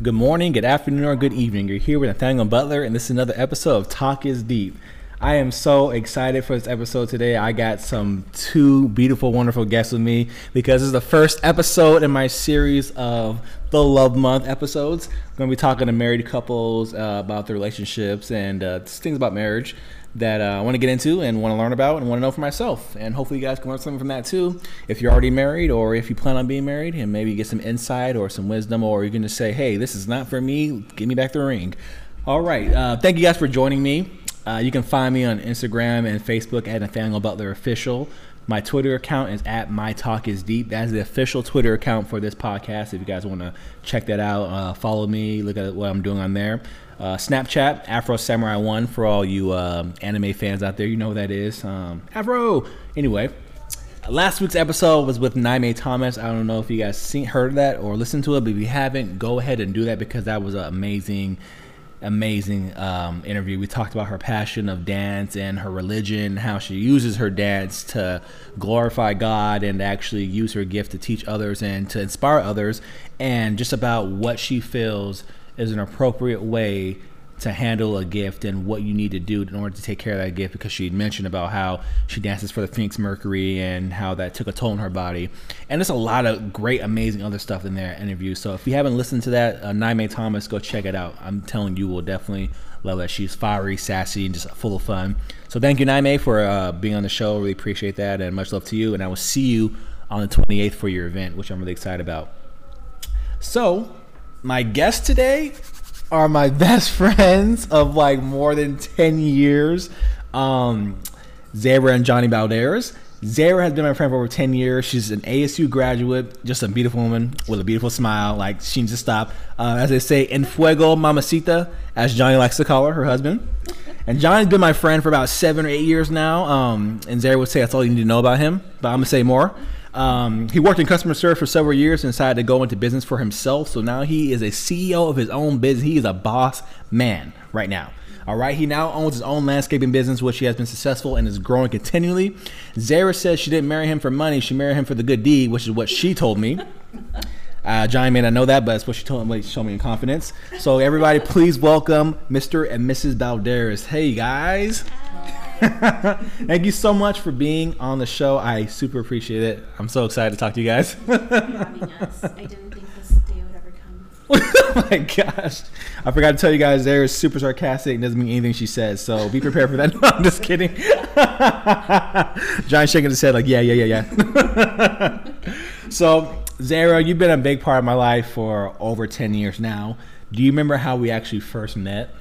Good morning, good afternoon, or good evening. You're here with Nathaniel Butler, and this is another episode of Talk is Deep. I am so excited for this episode today. I got two beautiful, wonderful guests with me because this is the first episode in my series of the Love Month episodes. I'm going to be talking to married couples about their relationships and things about marriage that I want to get into and want to learn about and want to know for myself. And hopefully you guys can learn something from that too. If you're already married or if you plan on being married, and maybe get some insight or some wisdom, or you can just say, hey, this is not for me. Give me back the ring. All right. Thank you guys for joining me. You can find me on Instagram and Facebook at Nathaniel Butler Official. My Twitter account is at MyTalkIsDeep. That's the official Twitter account for this podcast. If you guys want to check that out, follow me, look at what I'm doing on there. Snapchat, Afro Samurai 1 for all you anime fans out there. You know what that is. Afro! Anyway, last week's episode was with Naime Thomas. I don't know if you guys heard of that or listened to it, but if you haven't, go ahead and do that because that was an amazing interview. We talked about her passion of dance and her religion, how she uses her dance to glorify God and actually use her gift to teach others and to inspire others, and just about what she feels is an appropriate way to handle a gift and what you need to do in order to take care of that gift, because she mentioned about how she dances for the Phoenix Mercury and how that took a toll on her body. And there's a lot of great, amazing other stuff in their interview. So if you haven't listened to that, Naime Thomas, go check it out. I'm telling you, will definitely love that. She's fiery, sassy, and just full of fun. So thank you, Naime, for being on the show. Really appreciate that, and much love to you. And I will see you on the 28th for your event, which I'm really excited about. So my guests today are my best friends of like more than 10 years, Zara and Johnny Balderas. Zara has been my friend for over 10 years. She's an ASU graduate, just a beautiful woman with a beautiful smile. Like, she needs to stop. As they say, en fuego mamacita, as Johnny likes to call her husband. And Johnny's been my friend for about 7 or 8 years now. And Zara would say that's all you need to know about him, but I'm going to say more. He worked in customer service for several years and decided to go into business for himself. So now he is a CEO of his own business. He is a boss man right now. All right. He now owns his own landscaping business, which he has been successful and is growing continually. Zara says she didn't marry him for money. She married him for the good deed, which is what she told me. Johnny may not know that, but that's what she told me in confidence. So everybody, please welcome Mr. and Mrs. Balderas. Hey, guys. Thank you so much for being on the show. I super appreciate it. I'm so excited to talk to you guys. Thank you for having us. I didn't think this day would ever come. Oh my gosh. I forgot to tell you guys, Zara is super sarcastic and doesn't mean anything she says, so be prepared for that. No, I'm just kidding. John's shaking his head like, yeah. So, Zara, you've been a big part of my life for over 10 years now. Do you remember how we actually first met?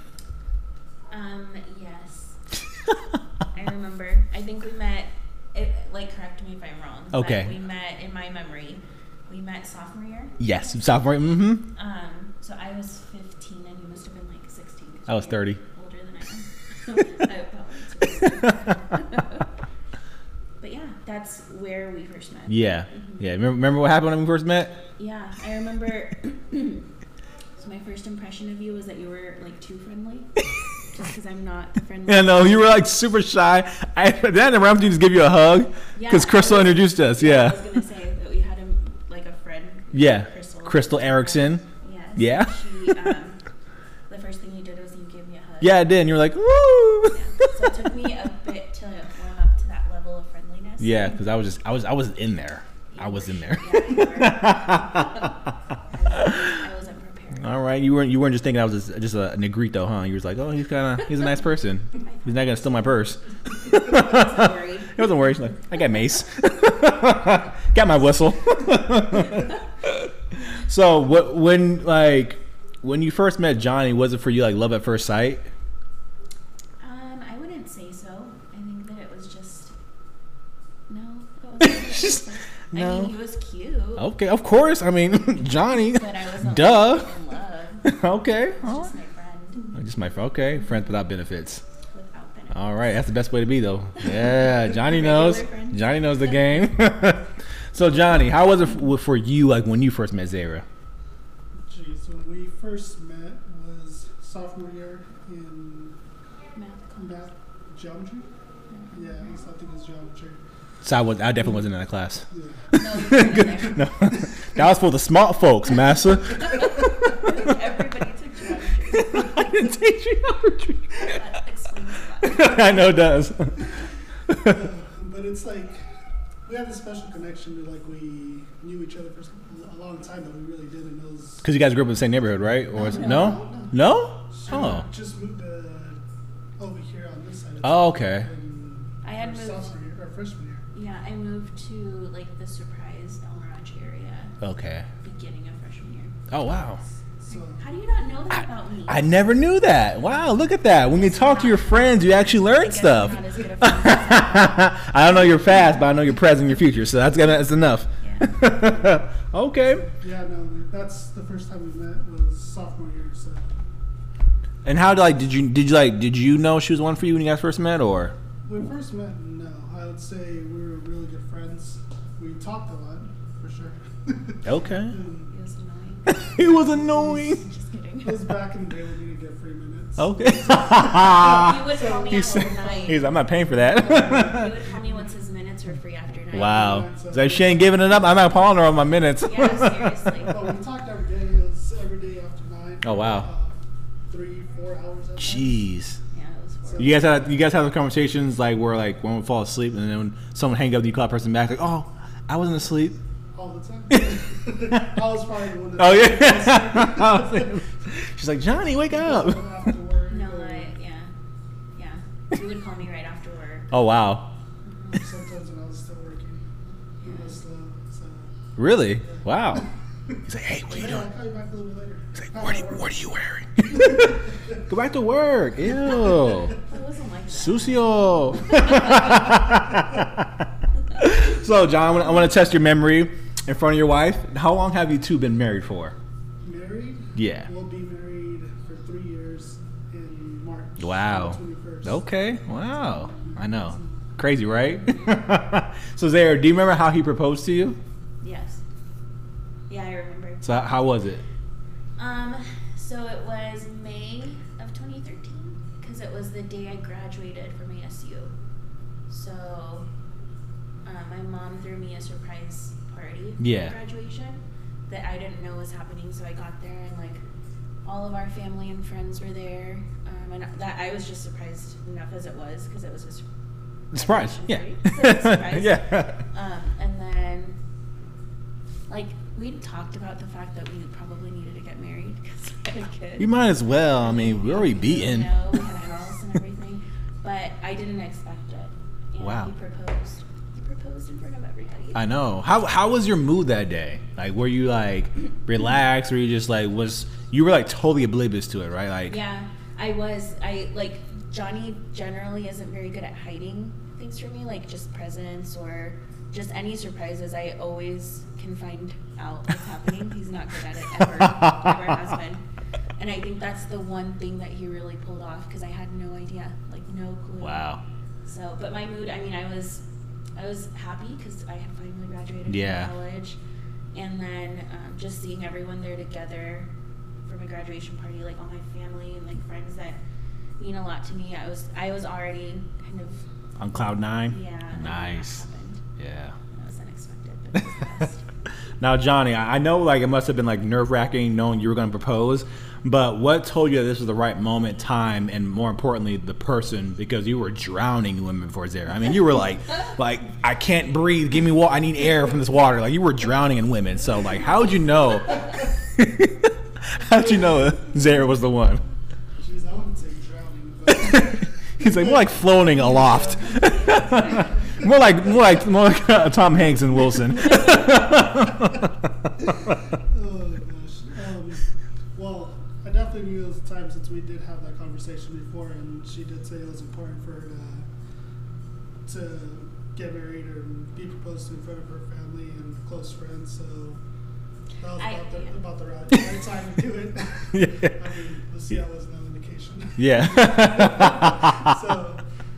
Yes. I remember. I think we met, correct me if I'm wrong. Okay. But we met, in my memory, we met sophomore year. Yes, sophomore. Mm-hmm. So I was 15 and you must have been like 16. I was 30. Older than I am. But yeah, that's where we first met. Yeah. Mm-hmm. Yeah. Remember what happened when we first met? Yeah, I remember. So my first impression of you was that you were like too friendly. Just because I'm not the friendly. Yeah, no, you were like super shy. I remember you just give you a hug because Crystal introduced us. Yeah. I was gonna say that we had a friend. Yeah. Crystal Erickson. Yes. Yeah. She, the first thing you did was you gave me a hug. Yeah, I did. And you were like, woo. Yeah. So it took me a bit to warm up to that level of friendliness. Yeah, because I was in there. I was in there. Yeah, you were. I wasn't prepared. All right, you weren't just thinking I was just a negrito, huh? You was like, oh, he's a nice person. He's not gonna steal my purse. I wasn't worried. He wasn't worried. He's like, I got mace. Got my whistle. So when you first met Johnny, was it for you like love at first sight? I wouldn't say so. I think that it was just no. No. I mean, he was cute. Okay, of course. I mean, Johnny. But I wasn't Duh. in love. Okay. He was just my friend. Just my friend. Okay, friends without benefits. Without benefits. All right, that's the best way to be, though. Yeah, Johnny knows. friend. Johnny knows the game. So, Johnny, how was it for you, like when you first met Zara? Geez, when we first met was sophomore year in Math. Geometry. Yeah, I think it was geometry. So I definitely wasn't in that class. Yeah. No, you weren't in there. No, that was for the smart folks, massa. I didn't take geometry. That explains a lot. I know it does. But it's like we had this special connection to like we knew each other for a long time that we really didn't know. Because you guys grew up in the same neighborhood, right? Or was it, no? No? Oh. Just moved over here on this side. Oh, okay. I had moved. Sophomore year or freshman year. Yeah, I moved to like the Surprise El Mirage area Okay. beginning of freshman year. Oh, wow. So How do you not know that about me? I never knew that. Wow, look at that. When you talk to your friends, you actually I learn guess stuff. I'm not as good a friend as I don't know your past, but I know your present and your future, so that's enough. Yeah. Okay. yeah, no, that's the first time we met was sophomore year. So And how did you know she was the one for you when you guys first met, or? when we first met, no, I would say we were really good friends. We talked a lot, for sure. Okay. And He was annoying. It was annoying. Just kidding. it was back in the day when we didn't get free minutes. Okay. He would call me He's, after 9. he's I'm not paying for that. He would call me once his minutes were free after 9. Wow. So if she ain't giving it up, I'm not calling her on my minutes. Yeah, seriously. But we talked every day. It was every day after 9. Oh, wow. 3-4 hours. At Jeez. Yeah, it was horrible. You guys have the conversations like where like one would fall asleep and then when someone hang up, you call a person back like, oh, I wasn't asleep. all the time. I was probably the one that. Oh yeah. She's like, Johnny, wake up. After work, No, or yeah. He would call me right after work. Oh wow. sometimes when I was still working, it was slow. So Really? Wow. He's like, hey, what are you yeah, doing? I'll call you back a little bit later. He's like, Not what at are work. you wearing? Go back to work. Ew. It wasn't like that. Sucio. So, John, I want to test your memory in front of your wife. How long have you two been married for? Married? Yeah. We'll be married for 3 years in March. Wow. On the 21st. Okay. Wow. I know. Crazy, right? So, Zara, do you remember how he proposed to you? Yes. Yeah, I remember. So, how was it? So it was May of 2013 because it was the day I graduated from ASU. So, my mom threw me a surprise party Yeah. for graduation that I didn't know was happening. So I got there and like all of our family and friends were there, and that I was just surprised enough as it was because it was a Surprise. Yeah. graduation party. So it was a surprise. Yeah. And then, like, we'd talked about the fact that we probably needed to get married because we had a kid. You might as well. I mean, we're already You beaten. know, we had a house and everything, but I didn't expect it. And Wow. He proposed. He proposed in front of everybody. I know. How was your mood that day? Like, were you like relaxed, or you just like you were like totally oblivious to it, right? Like, Yeah, I was. Johnny generally isn't very good at hiding things from me, like just presents or just any surprises. I always can find out what's happening. He's not good at it ever. Never has been. And I think that's the one thing that he really pulled off because I had no idea, like no clue. wow. So, but my mood, I mean, I was happy because I had finally graduated Yeah. from college, and then just seeing everyone there together for my graduation party, like all my family and like friends that mean a lot to me. I was already kind of On cloud 9. yeah. and then that Nice. happened. Yeah. That was unexpected, but it was the best. Now, Johnny, I know like it must have been like nerve wracking knowing you were going to propose, but what told you that this was the right moment, time, and more importantly, the person? Because you were drowning in women before Zara. I mean, you were like I can't breathe. Give me water. I need air from this water. Like you were drowning in women. So like, how would you know? How'd you know Zara was the one? Jeez, I wouldn't say drowning, but He's like more like floating aloft. more like Tom Hanks and Wilson. oh gosh. Well, I definitely knew it was a time since we did have that conversation before, and she did say it was important for her to get married or be proposed to in front of her family and close friends. So that was about the right time to do it. Yeah. I mean, the CL was no indication. Yeah. So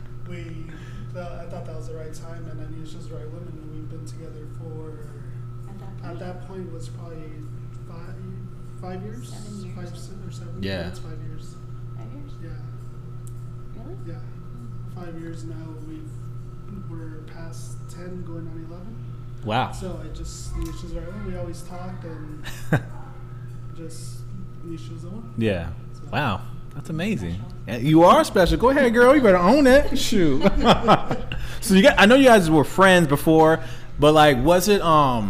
I thought that was the right time, and I knew she was the right woman, and we've been together for, at that point was probably 5 years? 7 years. 5 or 7 Yeah. It's 5 years. 5 years? Yeah. Really? Yeah. 5 years now. We're past 10, going on 11. Wow. So I just knew she was the right one. We always talked, and just knew she was the one. Yeah. So, Wow. That's amazing. And you are special. Go ahead, girl. You better own it. Shoot. So I know you guys were friends before, but like, was it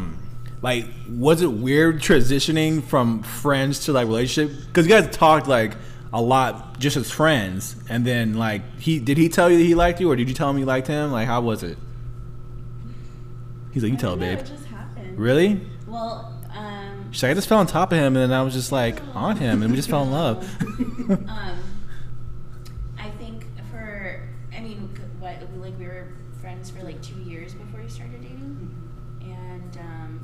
weird transitioning from friends to like relationship? Because you guys talked like a lot just as friends, and then like did he tell you that he liked you, or did you tell him you liked him? Like, how was it? He's like, you tell, babe. It just happened. Really? Well, she's like, I just fell on top of him, and then I was just like on him, and we just fell in love. I think we were friends for like 2 years before we started dating, and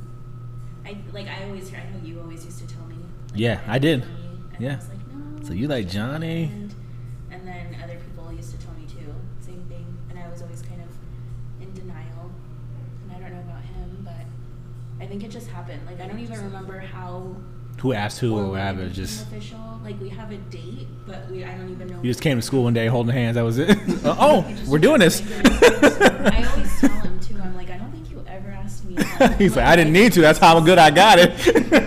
I know you always used to tell me. Like, Yeah, I did. And Yeah. I was like, no. So you like Johnny? And then other people used to tell me too, same thing, and I was always kind of in denial. And I don't know about him, but I think it just happened. Like, I don't even remember how. Who asked who or when whatever? it became Just official. Like, we have a date, but I don't even know. you just came to school one day holding hands. That was it. Oh, we're doing this. I always tell him too. I'm like, I don't think you ever asked me out. He's like, I didn't need to. That's how good I got it.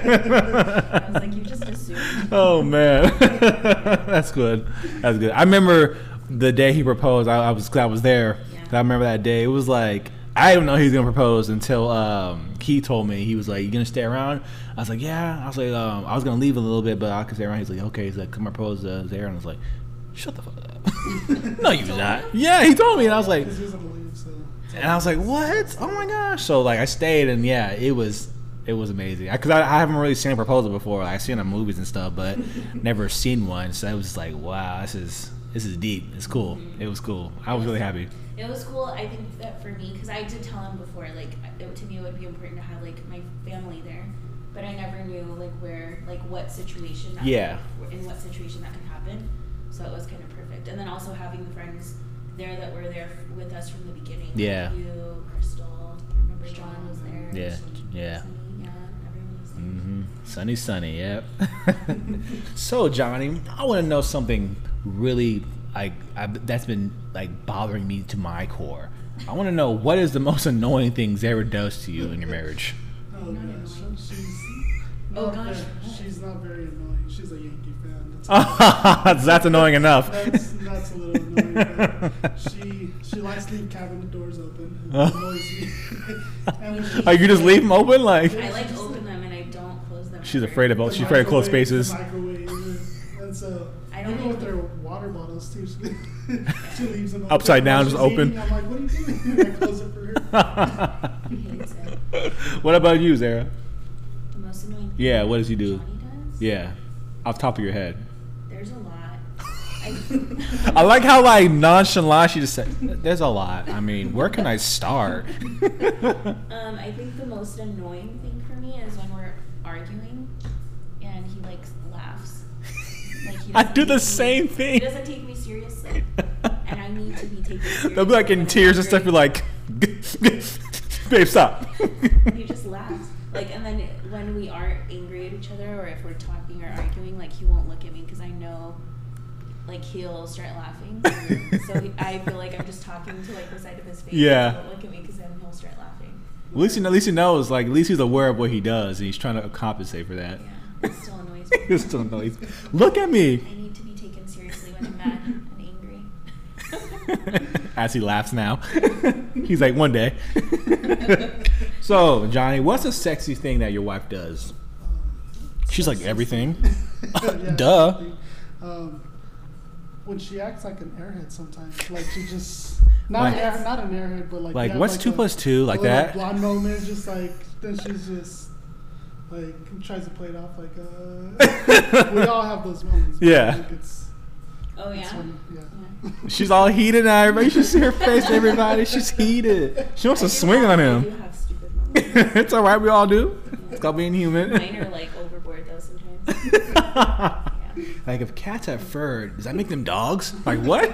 I was like, you just assumed. Oh man, that's good. That's good. I remember the day he proposed. I was there. Yeah. I remember that day. It was like I didn't know he was gonna propose until he told me. He was like, "You gonna stay around?" I was like, "Yeah." I was like, "I was gonna leave a little bit, but I could stay around." He's like, "Okay." He's like, "Come propose to Zara," and I was like, "Shut the fuck up." No, you're not. Yeah, he told me, and I was like, Because he was gonna leave, so. and I was like, "What? Oh my gosh!" So like, I stayed, and yeah, it was amazing. Because I haven't really seen a proposal before. Like, I've seen it in movies and stuff, but never seen one. So I was just like, "Wow, this is deep. It's cool." It was cool. I was really happy. It was cool. I think that for me, because I did tell him before, like, to me it would be important to have like my family there, but I never knew what situation. In what situation that could happen. So it was kind of perfect. And then also having the friends there that were there with us from the beginning. Yeah. You, Crystal. I remember John was there. Yeah. Yeah. Sunny, everyone was there. Sunny, yep. So Johnny, I want to know something really that's been like bothering me to my core. I want to know, what is the most annoying thing Zara does to you in your marriage? Oh gosh, Oh gosh. she's not very annoying. She's a Yankee fan. That's annoying enough. That's a little annoying. But she likes to leave cabinet doors open. It annoys me. And when she- Oh, you just leave them open, like? I like open them and I don't close them. She's ever. afraid of the she's afraid of closed microwave, spaces. the microwave, and so I don't even with even- their water bottles too, she leaves them Upside down, While just she's open. eating, I'm like, what are you doing? And I close it for her. He hates it. What about you, Zara? The most annoying thing Yeah, what does he do? Johnny does? Yeah, off the top of your head. There's a lot. I like how like nonchalant she just said, "There's a lot." I mean, where can I start? I think the most annoying thing for me is when we're arguing and he like laughs. Like he I doesn't do take the me- same He thing. doesn't take me seriously, and I need to be taken seriously. They'll be like in when tears I'm and stuff. Be arguing. like, "Babe, stop." He just laughs. Like, and then when we are angry at each other, or if we're talking or arguing, like he won't look at me because I know, like he'll start laughing. I feel like I'm just talking to like the side of his face. Yeah. He won't look at me because then he'll start laughing. At least he knows. Like, at least he's aware of what he does, and he's trying to compensate for that. Yeah, it still annoys me. He still knows. Look at me. I need to be taken seriously when I'm mad and angry. As he laughs now. He's like, one day. So, Johnny, what's a sexy thing that your wife does? She's like, everything. Yeah, Duh. When she acts like an airhead sometimes, like she just Like- not an airhead, but like Like, yeah, what's 2 + 2? Like a little that? blonde moment, just like then she's just like tries to play it off like we all have those moments. but Yeah. I think it's Oh yeah. funny, yeah. Yeah. She's all heated now. Everybody should see her face, everybody. She's heated. She wants to swing on I him. do have stupid moments. It's all right. We all do. It's called being human. Mine are like overboard though sometimes. Yeah. Like, if cats have fur, does that make them dogs? Like, what?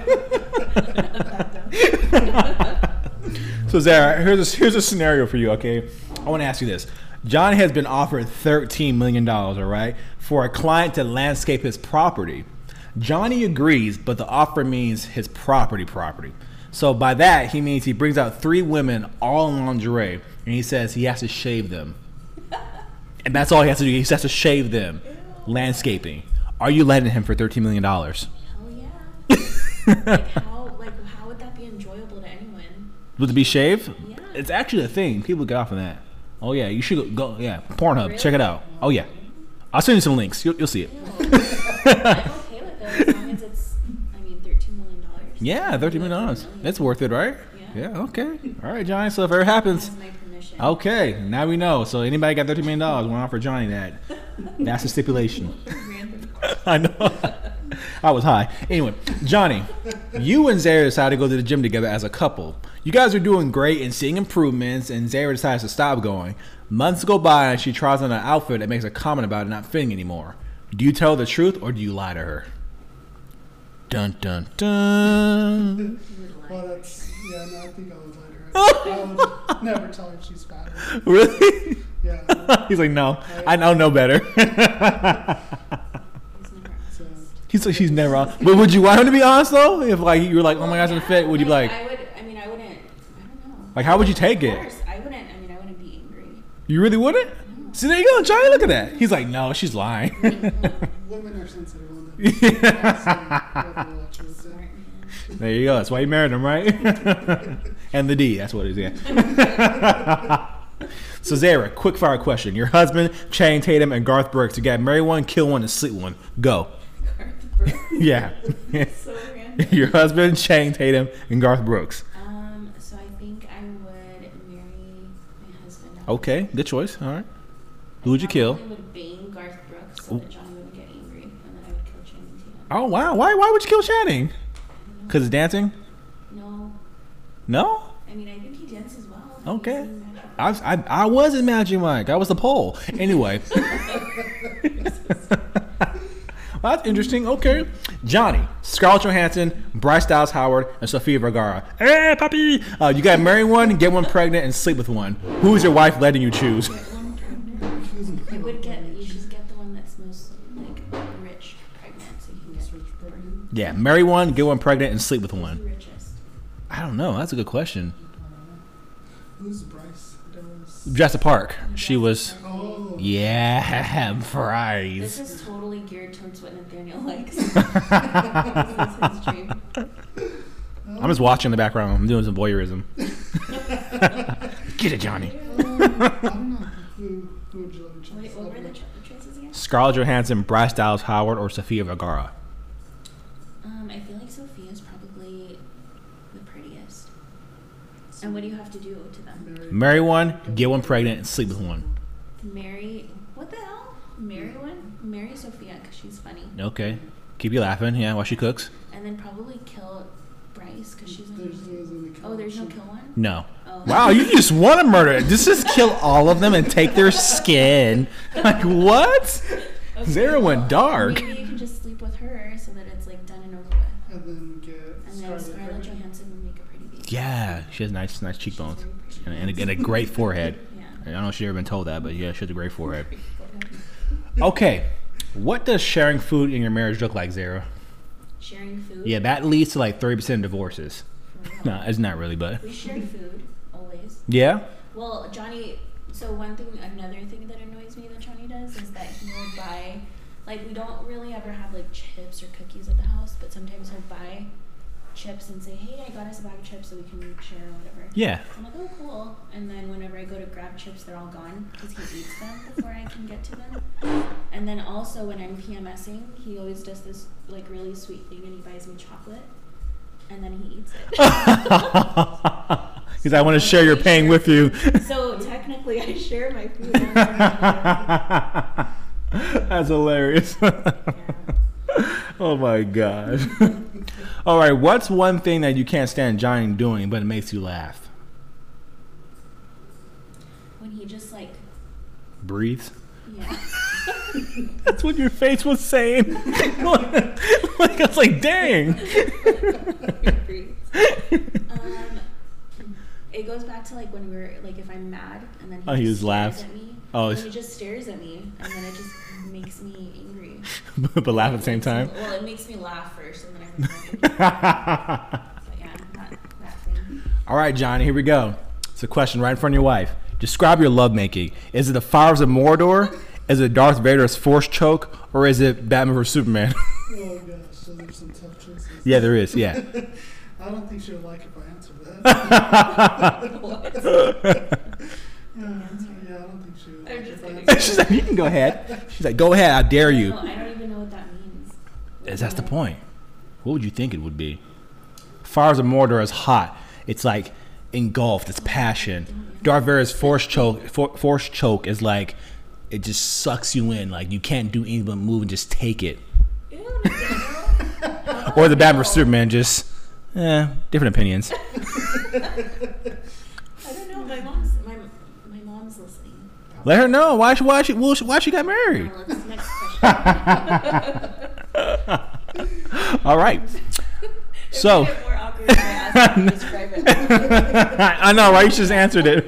So, Zara, here's a scenario for you, okay? I want to ask you this. John has been offered $13 million, all right, for a client to landscape his property. Johnny agrees, but the offer means his property. So by that, he means he brings out 3 women all in lingerie, and he says he has to shave them. And that's all he has to do. He just has to shave them. Landscaping. Are you letting him for $13 million? Hell yeah. How would that be enjoyable to anyone? Would it be shaved? Yeah. It's actually a thing. People get off on that. Oh yeah, you should go. Yeah, Pornhub. Really? Check it out. Oh yeah, I'll send you some links. You'll see it. Ew. I'm okay with it as long as it's, $13 million. Yeah, $13 million. That's worth it, right? Yeah. Yeah. Okay. All right, Johnny. So if it ever happens, Has my permission. okay. Now we know. So anybody got $13 million, want to offer Johnny that? That's the stipulation. Random. I know. I was high. Anyway, Johnny, you and Zara decided to go to the gym together as a couple. You guys are doing great and seeing improvements, and Zara decides to stop going. Months go by, and she tries on an outfit and makes a comment about it not fitting anymore. Do you tell the truth, or do you lie to her? Dun, dun, dun. Well, that's, yeah, no, I think I would let her. I would never tell her she's fat. Really? Yeah. He's like, no, I know no better. He's never honest. So, He's like, she's never on. But would you want him to be honest, though? If, like, you were like, oh my gosh, I'm fit, would you be like, I wouldn't, I don't know. like, how would you take Of it? course, I wouldn't be angry. You really wouldn't? See, there you go, Johnny. Look at that. He's like, no, she's lying. women are sensitive on that. Yeah. Smart man. There you go. That's why you married him, right? And the D. That's what it is. Yeah. So Zara, quick fire question: your husband, Channing Tatum, and Garth Brooks. You got marry one, kill one, and sleep one. Go. Garth Brooks. Yeah. So random. Your husband, Channing Tatum, and Garth Brooks. So I think I would marry my husband. Okay, good choice. All right. Who would you I kill? probably would bang Garth Brooks so that Johnny wouldn't get angry, and then I would kill Channing Tatum. Oh wow. Why would you kill Channing? Because it's dancing? No, No. I think he dances well. Okay. He's in Magic I was in Magic Mike. I was the pole. Anyway. Well, that's interesting. Okay. Johnny, Scarlett Johansson, Bryce Dallas Howard, and Sofia Vergara. Hey, puppy! You got to marry one, get one pregnant, and sleep with one. Who's your wife letting you choose? You should get the one that's most rich pregnant, so you can Most get rich pregnant. Yeah, marry one, get one pregnant, and sleep with the one. richest. I don't know. That's a good question. Who's Bryce Dallas? Jessica Park. She was. Oh. Yeah, This Bryce. is totally geared towards what Nathaniel likes. This is his dream. I'm just watching in the background. I'm doing some voyeurism. Get it, Johnny. I don't know. Who would you let me Wait, what were the choices again? Scarlett Johansson, Bryce Dallas Howard, or Sofia Vergara? I feel like Sophia's probably the prettiest. And what do you have to do to them? Marry one, get one pregnant, and sleep with one. What the hell? Marry Sophia because she's funny. Okay. Keep you laughing, yeah, while she cooks. And then probably kill Bryce because she's There's no kill one? No. Oh. Wow, you just want to murder. Just kill all of them and take their skin. Like, what? Okay, Zara went dark. Maybe you can just sleep with her so that it's done and over with. And then get And then Scarlett Johansson would make a pretty baby. Yeah, she has nice cheekbones. She's very pretty. And a great forehead. Yeah. I don't know if she's ever been told that, but yeah, she has a great forehead. Okay. What does sharing food in your marriage look like, Zara? Sharing food? Yeah, that leads to 30% of divorces. For real. No, it's not really, but. We share food, always. Yeah? Well, Johnny, so another thing that annoys me that Johnny does is that he will buy, we don't really ever have chips or cookies at the house, but sometimes he'll buy chips and say, hey, I got us a bag of chips so we can share or whatever. Yeah. I'm like, oh, cool. And then whenever I go to grab chips, they're all gone because he eats them before I can get to them. And then also when I'm PMSing, he always does this really sweet thing and he buys me chocolate and then he eats it. Because I want to share your pain with you. So technically I share my food. That's hilarious. Yeah. Oh my gosh. All right, what's one thing that you can't stand Johnny doing, but it makes you laugh? When he just Breathes. yeah. That's what your face was saying. I was like, dang. It goes back to when we're if I'm mad and then Oh, he just stares laughs. at me. Oh, he just stares at me and then it just makes me angry. but laugh at the same time. Well, it makes me laugh first and then I think so yeah, that thing. All right, Johnny, here we go. It's a question right in front of your wife. Describe your lovemaking. Is it the fires of Mordor? Is it Darth Vader's force choke? or is it Batman vs Superman? Oh gosh, so there's some tough choices. Yeah, there is. Yeah. I don't think she would like if I answer that. What? Yeah, I don't think she would. I'm Like just if I kidding. answered She's like, you can go ahead. She's like, go ahead. I dare you. No, I don't even know what that means. That's the point. What would you think it would be? Fires of Mordor is hot. It's like engulfed. It's passion. Darth Vader's force choke is like it just sucks you in. Like you can't do anything but move and just take it. Ew, Nathaniel. Or the Batman vs Superman, just different opinions. I don't know. My mom's listening. Let her know why she got married. Well, let's next question. All right. So It'd be more awkward if I asked you to describe it. I know, right? You just answered it.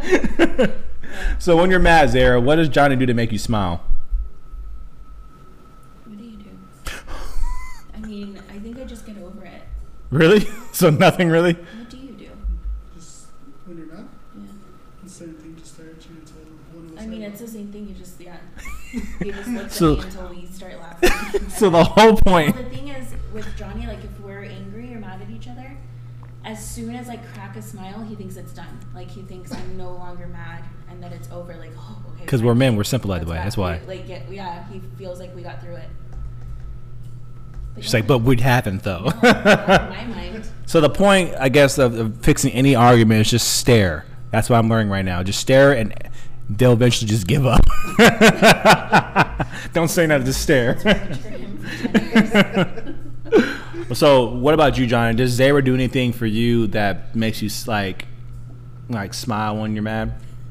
So when you're mad, Zara, what does Johnny do to make you smile? What do you do? I mean, I think I just get over it. Really? So nothing really? What do you do? just when you're mad, Yeah. the same thing, just stare at you until one of us. I mean, it's the same thing. You just You just look So- at me until we start laughing. So the whole point. Well, the thing is, with Johnny, like if we're angry or mad at each other, as soon as I crack a smile, he thinks it's done. Like he thinks I'm no longer mad and that it's over. Like, oh, okay. Because fine. we're men, we're simple by the way. bad. That's why. Like, yeah, he feels like we got through it. She's like, but we haven't though. No, not in my mind. So the point, I guess, of fixing any argument is just stare. That's what I'm learning right now. Just stare, and they'll eventually just give up. Don't say nothing. Just stare. For him for 10 years. So, what about you, Johnny? Does Zara do anything for you that makes you like smile when you're mad?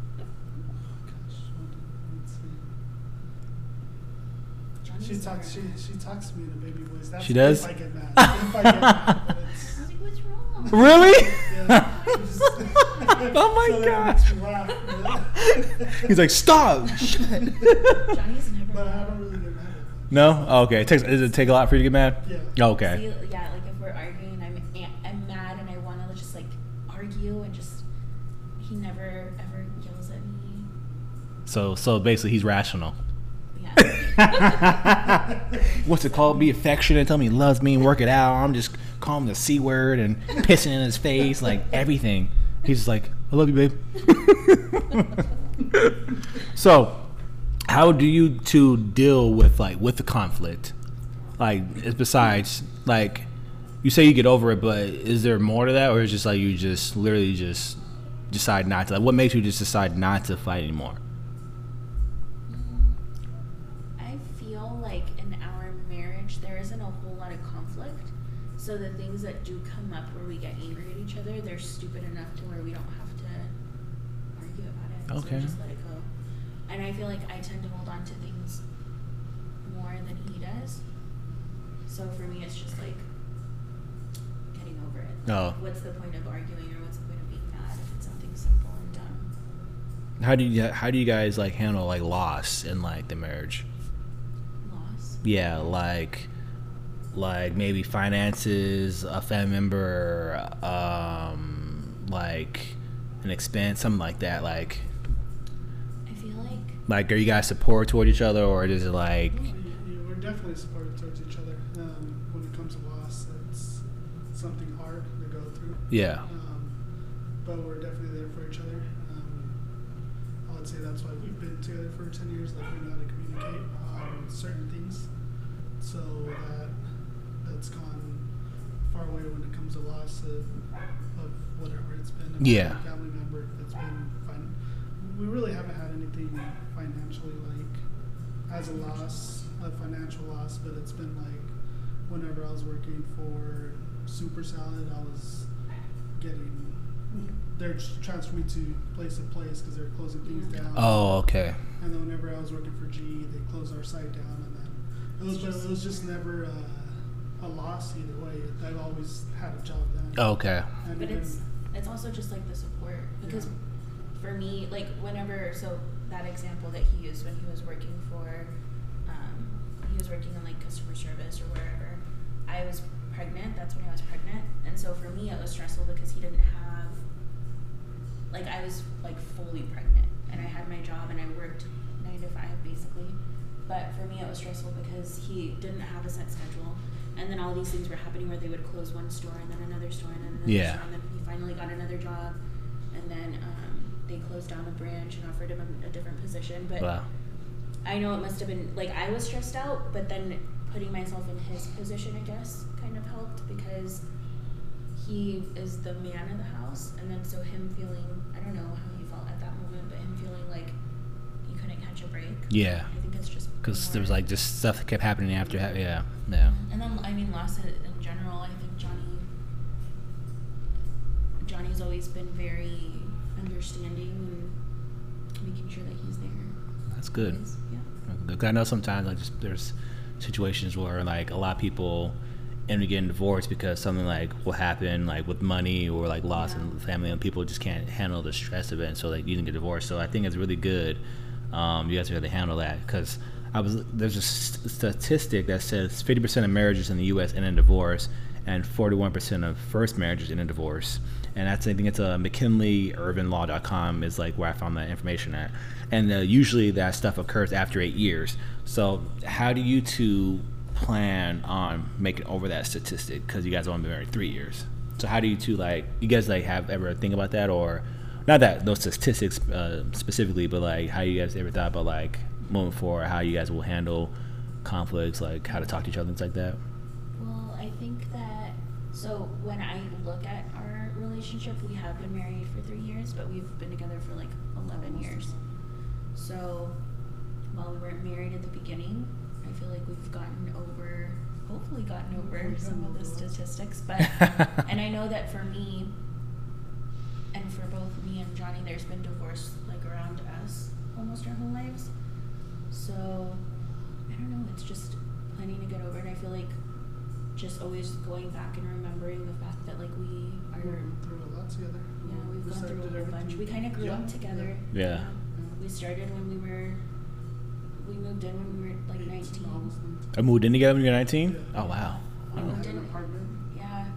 Johnny's She talks. smart. She talks to me in a baby voice. That's She does? If I get mad. If I get mad, but I it's, was like, what's wrong? Really? yeah, it's just- Oh my so that God. makes me laugh. He's like, stop. Johnny's never But I mad. don't really get mad. No? Oh, okay. Does it take a lot for you to get mad? Yeah. Oh, okay. See, yeah, like if we're arguing, I'm mad and I want to just like argue and just he never ever yells at me. So basically, he's rational. Yeah. What's it called? Be affectionate. Tell me he loves me and work it out. I'm just calling him the C word and pissing in his face, like everything. He's just like, I love you, babe. So, how do you two deal with the conflict? Like, besides, like, you say you get over it, but is there more to that, or is it just like you just literally just decide not to? Like, what makes you just decide not to fight anymore? I feel like in our marriage there isn't a whole lot of conflict. So the things that do come up where we get angry at each other, they're stupid enough to where we don't have to argue about it. So Okay. we just let it go. And I feel like I tend to hold on to things more than he does. So for me it's just like getting over it. Oh. What's the point of arguing or what's the point of being mad if it's something simple and dumb? How do you guys like handle like loss in like the marriage? Loss. Yeah, like maybe finances, a family member, like an expense, something like that. Like I feel are you guys support toward each other, or is it like? We're definitely supportive towards each other. When it comes to loss, it's something hard to go through. Yeah. But we're definitely there for each other. I would say that's why we've been together for 10 years. Like we know how to communicate on certain things, so that's gone far away when it comes to loss of whatever it's been. If it's Yeah. been a family member, if it's been we really haven't had anything financially like as a loss, a financial loss, but it's been like whenever I was working for Super Salad, I was getting they're transferring me to place because they're closing things down. Oh, okay. And then whenever I was working for GE, they closed our site down, and then it was just never a loss either way. I've always had a job done. Okay. And But even- it's also just like the support because Yeah. for me, like whenever that example that he used when he was working in like customer service or wherever, I was pregnant. That's when I was pregnant, and so for me it was stressful because he didn't have I was like fully pregnant and I had my job and I worked 9 to 5 basically, but for me it was stressful because he didn't have a set schedule, and then all these things were happening where they would close one store and then another store and then another store, and then he finally got another job, and then they closed down a branch and offered him a different position. But Wow. I know it must have been, like, I was stressed out, but then putting myself in his position, I guess, kind of helped, because he is the man of the house, and then so him feeling, I don't know how he felt at that moment, but him feeling like he couldn't catch a break. Yeah. I think it's just Because there was more- like just stuff that kept happening after. Yeah. And then, I mean, Lassa in general, I think Johnny's always been very understanding and making sure that he's there. That's good. Always, yeah. Because I know sometimes like just there's situations where like a lot of people end up getting divorced because something like will happen like with money or like loss in the family, and people just can't handle the stress of it, and so like you can get divorced. So I think it's really good you guys are able to handle that, because there's a statistic that says 50% of marriages in the U.S. end in divorce, and 41% of first marriages end in divorce. And that's, I think it's McKinleyUrbanLaw.com is like where I found that information at. And usually that stuff occurs after 8 years. So how do you two plan on making over that statistic? Because you guys have only been married 3 years. So how do you two, like, you guys like have ever think about that, or not that those statistics specifically, but like how you guys ever thought about like moving forward, how you guys will handle conflicts, like how to talk to each other, things like that? Well, I think that, so when I look at our relationship, we have been married for 3 years, but we've been together for like 11 years. So while we weren't married at the beginning, I feel like we've hopefully gotten over some of the statistics. But and I know that for me, and for both me and Johnny, there's been divorce like around us almost our whole lives. So I don't know, it's just planning to get over it. I feel like just always going back and remembering the fact that like we are, through a lot together. yeah, we've We gone through a started whole bunch. everything. We kind of grew up together. Yeah. We started when we moved in when we were like 19. Almost 19. I moved in together when you were 19? Yeah. Oh, wow. We Oh. had an apartment. Yeah,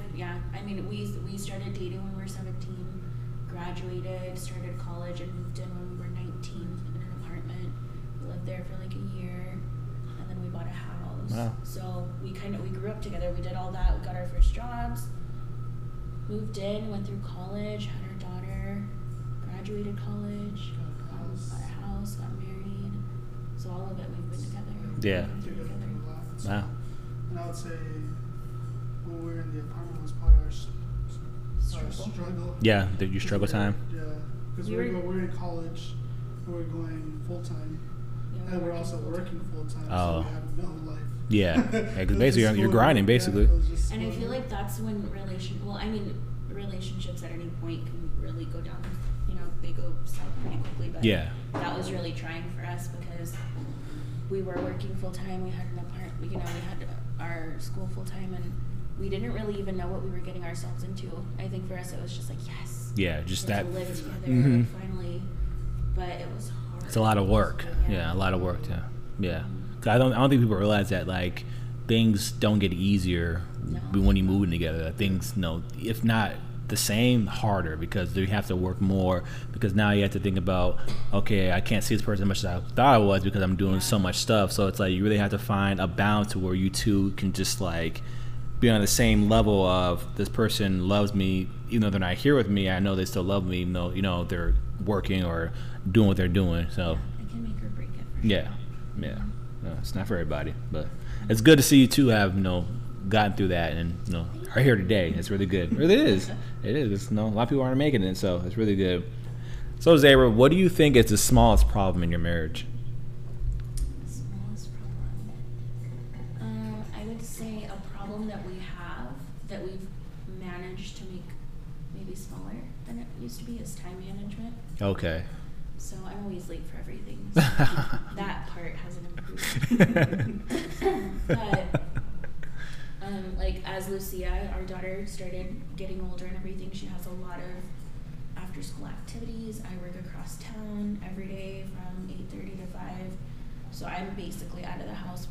I mean, we started dating when we were 17, graduated, started college, and moved in when we were 19 in an apartment. We lived there for like a year, and then we bought a house. Wow. So we grew up together. We did all that. We got our first jobs, moved in, went through college, had our daughter, graduated college, bought a house, got married. So all of it, we've been together. Yeah. We've been Together together. through a lot. So- Wow. And I would say when we were in the apartment was probably our struggle. Yeah, your struggle time. Yeah, because We we were- were in college, and we were going full time, Yeah, and we're also full-time. working full time, Oh. so we had no life. Yeah. Yeah, 'cause It was basically just you're school. grinding, Yeah, basically. it was just And I school. feel like that's when relationships at any point can really go down, they go south pretty quickly. But Yeah. that was really trying for us because we were working full time. We had an apartment, we had our school full time, and we didn't really even know what we were getting ourselves into. I think for us it was just like, yes. Yeah, just we that. get to live together Mhm. finally. But it was hard. It's a lot of work. Yeah, a lot of work. Yeah, yeah. 'Cause I don't think people realize that like things don't get easier No. when you move in together. Things, if not the same, harder, because you have to work more, because now you have to think about, okay, I can't see this person as much as I thought I was because I'm doing so much stuff. So it's like you really have to find a balance to where you two can just like be on the same level of, this person loves me even though they're not here with me. I know they still love me even though they're working or doing what they're doing. So It can make or break it. For yeah, sure. yeah. No, it's not for everybody, but it's good to see you two have gotten through that and are here today. It's really good. It really is. It is. It's, a lot of people aren't making it, so it's really good. So Zayra, what do you think is the smallest problem in your marriage? Smallest problem. I would say a problem that we have that we've managed to make maybe smaller than it used to be is time management. Okay. So I'm always late for everything. So that part hasn't improved. But like as Lucia, our daughter, started getting older and everything, she has a lot of after school activities. I work across town every day from 8:30 to 5. So I'm basically out of the house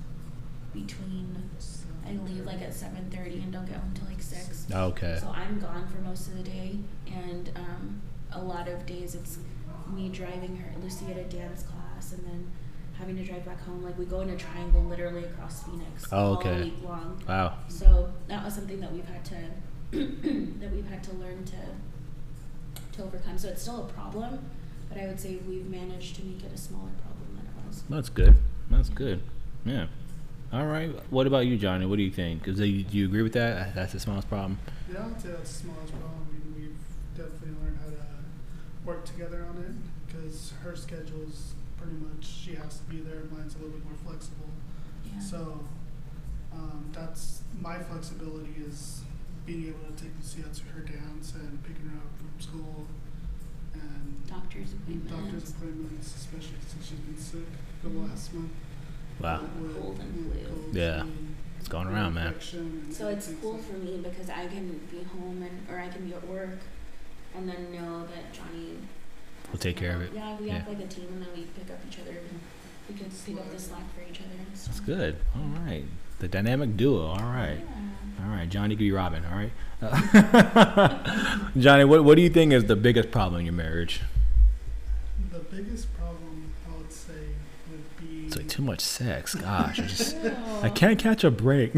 I leave like at 7:30 and don't get home till like 6. Okay. So I'm gone for most of the day, and a lot of days it's me driving Lucia to dance class, and then having to drive back home. Like, we go in a triangle literally across Phoenix Oh, okay. all week long. Wow. So that was something that we've had to that we've had to learn to overcome. So it's still a problem, but I would say we've managed to make it a smaller problem than it was. That's good. That's good. Yeah. All right. What about you, Johnny? What do you think? Do you agree with that? That's the smallest problem. Yeah, I'd say that's the smallest problem. I mean, we've definitely learned how to work together on it because her schedule's pretty much, she has to be there. Mine's a little bit more flexible. Yeah. So that's my flexibility is being able to take Lucia to her dance and picking her up from school and Doctor's appointments. Especially since she's been sick for the last month. Wow. Cold and flu. Yeah. It's going around, man. So it's cool for me because I can be home or I can be at work and then know that Johnny We'll take care of it. Yeah, we act like a team and then we pick up each other. We can pick up the slack for each other and stuff. That's good. All right. The dynamic duo. All right. Yeah. All right. Johnny could be Robin. All right. Johnny, what do you think is the biggest problem in your marriage? The biggest problem, I would say, would be... It's like too much sex. Gosh, Ew. I can't catch a break.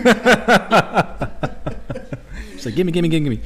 It's like, gimme. kind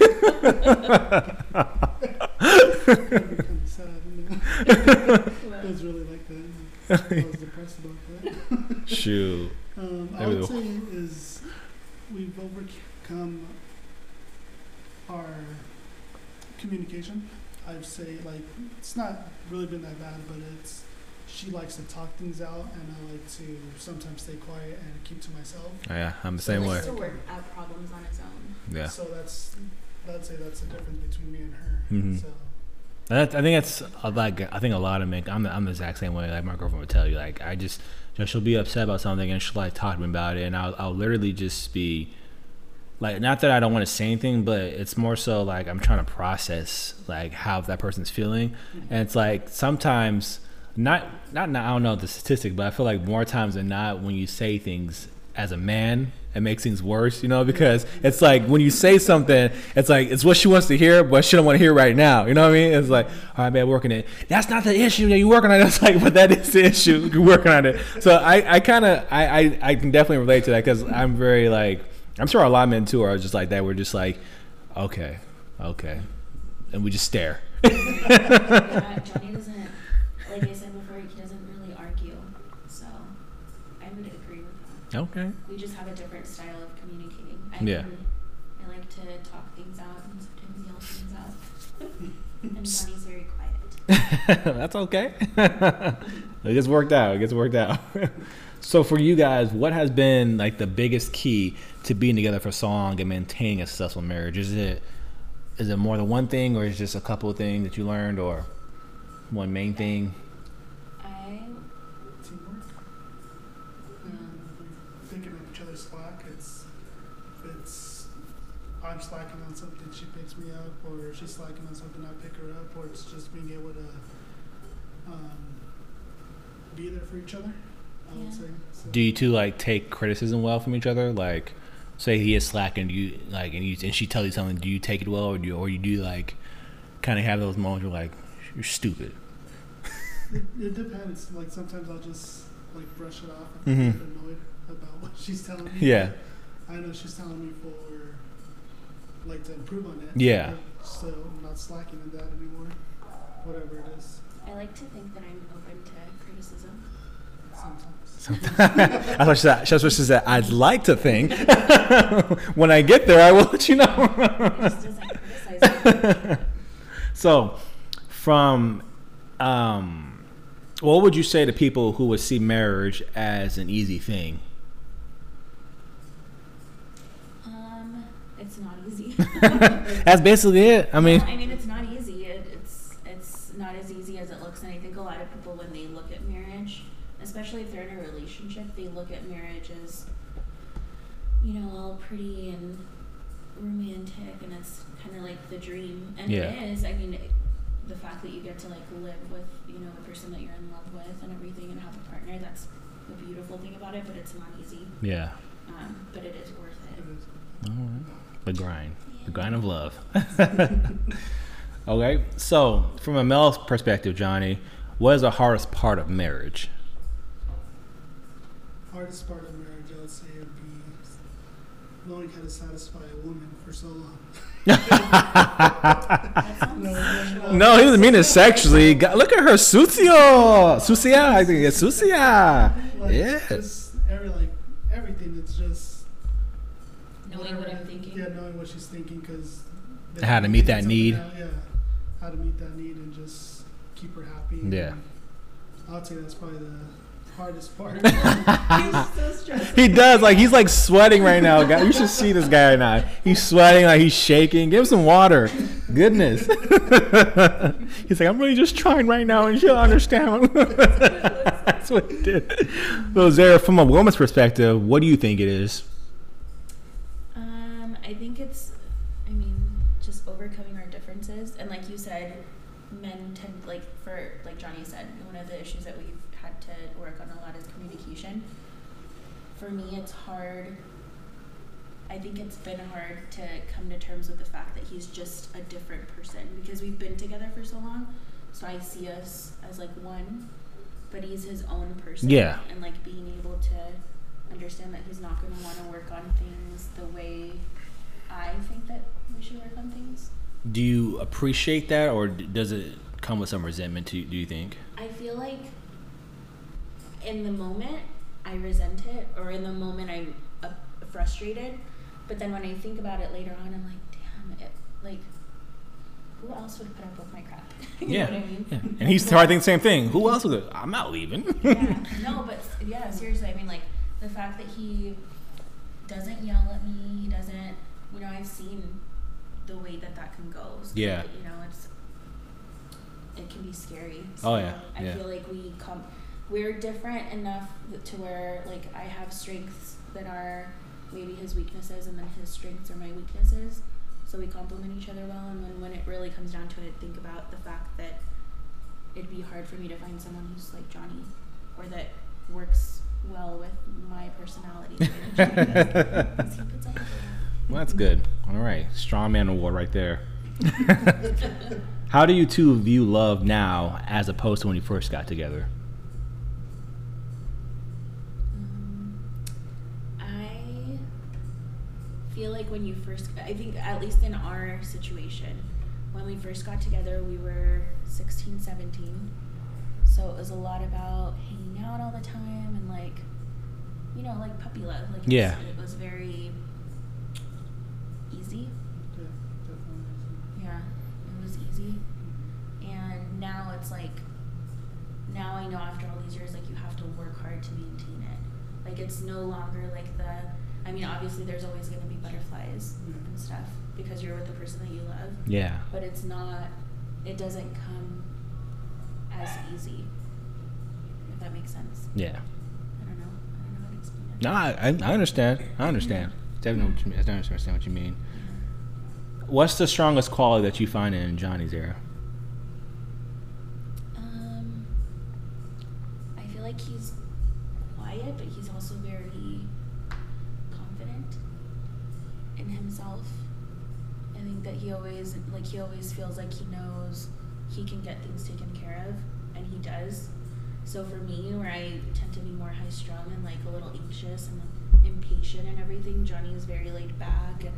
of sad, you know? It was really like that. I was depressed about that. Shoot. I would say is we've overcome our communication. I'd say like it's not really been that bad, but it's she likes to talk things out, and I like to sometimes stay quiet and keep to myself. Yeah, I'm the So same he way. likes to work out problems on his own. Yeah. So I'd say that's the difference between me and her. Mhm. So I think that's like I think a lot of men. I'm the exact same way. Like my girlfriend would tell you. Like I just she'll be upset about something and she'll like talk to me about it, and I'll literally just be like, not that I don't want to say anything, but it's more so like I'm trying to process like how that person's feeling, and it's like sometimes not I don't know the statistic, but I feel like more times than not when you say things as a man, it makes things worse, you know, because it's like when you say something, it's like it's what she wants to hear, but she don't want to hear right now. You know what I mean? It's like, all right, man, working it. That's not the issue. You're working on it. It's like, but that is the issue. You're working on it. So I can definitely relate to that because I'm very like, I'm sure a lot of men too are just like that. We're just like, okay, and we just stare. Yeah, Johnny doesn't, like I said before, he doesn't really argue. So I would agree with that. Okay. We just have a different style of communicating. Yeah. I like to talk things out and sometimes yell things out. And Johnny's very quiet. That's okay. It gets worked out. So for you guys, what has been like the biggest key to being together for so long and maintaining a successful marriage? Is it more than one thing, or is it just a couple of things that you learned, or one main thing? teamwork. Thinking of each other's slack. If it's I'm slacking on something, she picks me up, or she's slacking on something, I pick her up, or it's just being able to be there for each other. I would Yeah. say. So. Do you two like take criticism well from each other? Like, say he is slacking, do you like, and she tells you something, do you take it well, or you do like kind of have those moments where like you're stupid? It depends. Like sometimes I'll just like brush it off and get annoyed about what she's telling me. Yeah. I know she's telling me for like to improve on it. Yeah. So I'm not slacking in that anymore. Whatever it is. I like to think that I'm open to criticism. Sometimes. That's what she said. I'd like to think. When I get there, I will let you know. He just doesn't criticize me. So, from what would you say to people who would see marriage as an easy thing? It's not easy. That's basically it. I mean, it's not easy. It's not as easy as it looks, and I think a lot of people, when they look at marriage, especially if they're in a relationship, they look at marriage as, all pretty and romantic, and it's kind of like the dream. And Yeah. it is. The fact that you get to like live with, the person that you're in love with and everything, and have a partner, that's the beautiful thing about it. But it's not easy. yeah. But it is worth it. It is. All right. The Yeah. grind of love. Okay, so from a male's perspective, Johnny, what is the hardest part of marriage? hardest part of marriage, I would say, would be knowing how to satisfy a woman for so long. No, he doesn't mean it sexually. Look at her, Susia. I think it's Susia. Like, Yes. just everything. It's just Knowing what I'm thinking. Yeah, knowing what she's thinking, because How to meet that need. Yeah, how to meet that need and just keep her happy. Yeah. And I would say that's probably the hardest part. He's so stressed. He does. Like, he's like sweating right now. Guys, you should see this guy right now. He's sweating, like he's shaking. Give him some water. Goodness. He's like, I'm really just trying right now, and she'll understand. That's what he did. So, Zara, from a woman's perspective, what do you think it is? I think it's, just overcoming our differences. And like you said, men tend, like Johnny said, one of the issues that we've had to work on a lot is communication. For me, it's hard. I think it's been hard to come to terms with the fact that he's just a different person, because we've been together for so long. So I see us as like one, but he's his own person. Yeah. And like being able to understand that he's not going to want to work on things the way I think that we should work on things. Do you appreciate that, or does it come with some resentment, do you think? I feel like in the moment I resent it, or in the moment I'm frustrated, but then when I think about it later on, I'm like, damn it, like, who else would put up with my crap? You know what I mean? Yeah. And he's probably thinking the same thing. Who else would? I'm not leaving. Yeah, no, but yeah, seriously, like the fact that he doesn't yell at me, he doesn't, I've seen the way that can go. So Yeah. It can be scary. So Oh, yeah. I feel like we're different enough to where, like, I have strengths that are maybe his weaknesses, and then his strengths are my weaknesses. So we complement each other well, and then when it really comes down to it, think about the fact that it'd be hard for me to find someone who's like Johnny, or that works well with my personality. Well, that's good. All right. Strong man award right there. How do you two view love now as opposed to when you first got together? I feel like when you first, I think at least in our situation, when we first got together, we were 16, 17. So it was a lot about hanging out all the time and like puppy love. Like Yeah. It was very easy. Yeah, definitely. Yeah, it was easy. And now it's like, now I know after all these years, like, you have to work hard to maintain it. Like, it's no longer like obviously there's always going to be butterflies and stuff because you're with the person that you love. Yeah. But it doesn't come as easy, if that makes sense. Yeah. I don't know how to explain it. No, I understand. I understand. Definitely what you mean. I understand what you mean. What's the strongest quality that you find in Johnny's era? I feel like he's quiet, but he's also very confident in himself. I think that he always feels like he knows he can get things taken care of, and he does. So for me, where I tend to be more high strung and like a little anxious and impatient and everything, Johnny is very laid back and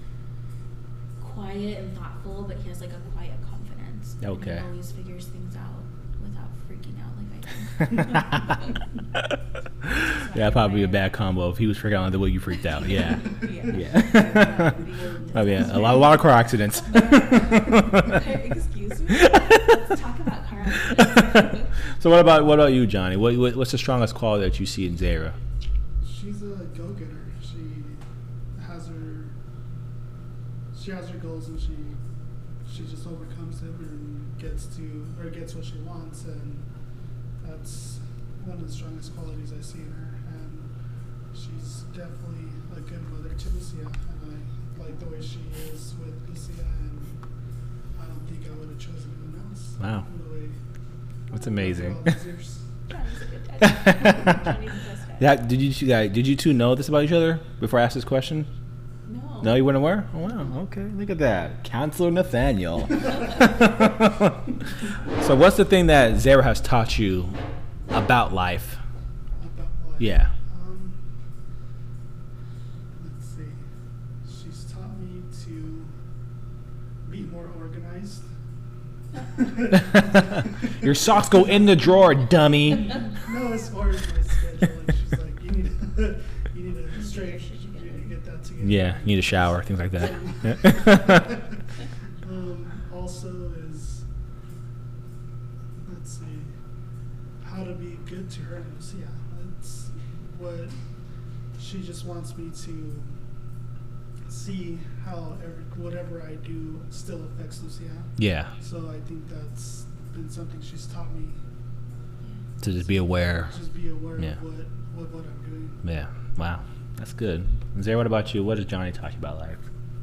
quiet and thoughtful, but he has like a quiet confidence. Okay. And he always figures things out without freaking out like I do. Yeah, probably a bad combo if he was freaking out the way you freaked out. Yeah. Yeah. Oh yeah, a lot of car accidents. Excuse me. Let's talk about car accidents. So what about you, Johnny? What's the strongest quality that you see in Zara? She's a go-getter. She has her goals, and she just overcomes them and gets what she wants, and that's one of the strongest qualities I see in her. And she's definitely a good mother to Lucia, and I like the way she is with Lucia, and I don't think I would have chosen anyone else. Wow. That's amazing. Johnny's a good dad. Johnny's the best dad. Yeah, did you two know this about each other before I asked this question? No. No, you weren't aware? Oh, wow. Okay, look at that. Counselor Nathaniel. So what's the thing that Zara has taught you about life? About life. Yeah. me to be more organized. Your socks go in the drawer, dummy. No, as far as my schedule, like she's like, you need to straight, you need to get that together. Yeah, you need a shower, things like that. Also is, let's see, how to be good to her. So yeah, that's what she just wants me to see how whatever I do still affects Lucia. Yeah, So I think that's been something she's taught me. to just be aware. Just be aware Yeah. of what I'm doing. Yeah, wow, that's good. Zara, what about you? What does Johnny talk about life?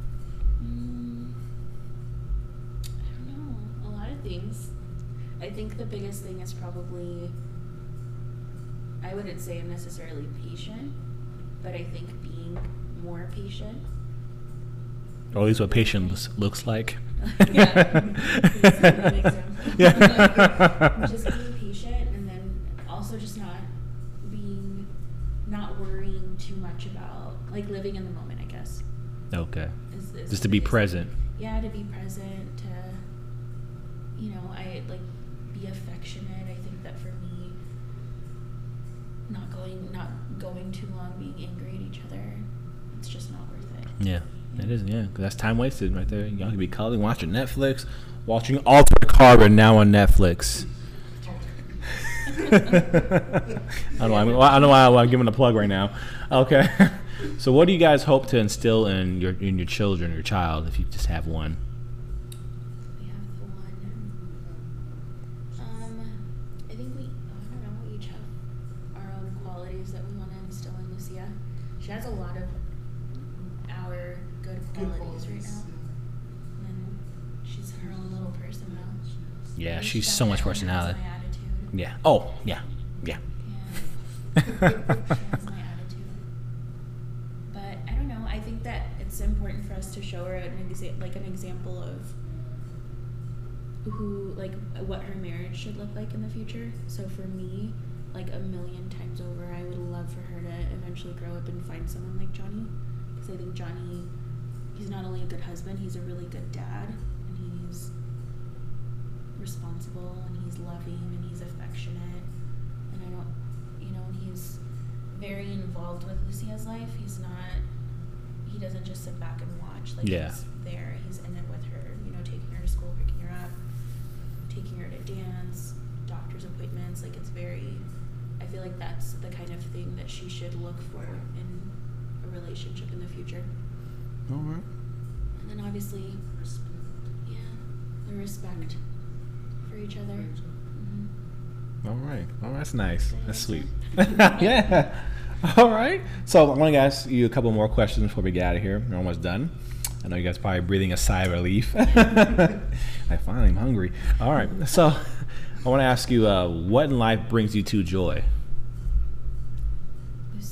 I don't know. A lot of things. I think the biggest thing is probably, I wouldn't say I'm necessarily patient, but I think being more patient. Or at least what patience looks like. Yeah. That's a good example. Yeah. Just being patient, and then also just not worrying too much about, like, living in the moment, I guess. Okay. Is Just to be the biggest thing. present. Yeah, to be present, to, I like be affectionate. I think that for me, not going too long being angry at each other, it's just not worth it. Yeah, it is. Yeah, 'cause that's time wasted right there. Y'all could be cuddling, watching Netflix, watching Altered Carbon now on Netflix. I don't know. I don't know why I'm giving a plug right now. Okay. So, what do you guys hope to instill in your children, your child, if you just have one? We have the one. I think I don't know, we each have our own qualities that we want to instill in Lucia. She has a lot of our good qualities right now. And she's her own little person now. Yeah, Each she's so much definitely has personality. my attitude. Yeah. Oh, yeah. Yeah. Yeah. She has my attitude. But I don't know. I think that it's important for us to show her an example of what her marriage should look like in the future. So for me, like a million times over, I would love for her to eventually grow up and find someone like Johnny. Because I think Johnny, he's not only a good husband, he's a really good dad, and he's responsible, and he's loving, and he's affectionate, and and he's very involved with Lucia's life. He doesn't just sit back and watch. Like, Yeah. he's there, he's in it with her, taking her to school, picking her up, taking her to dance, doctor's appointments. Like, I feel like that's the kind of thing that she should look for in a relationship in the future. All right. And then obviously, the respect for each other. Mm-hmm. All right. Oh, that's nice. That's sweet. Yeah. All right. So I want to ask you a couple more questions before we get out of here. We're almost done. I know you guys are probably breathing a sigh of relief. Like, finally, I'm hungry. All right. So I want to ask you, what in life brings you to joy? Lucia.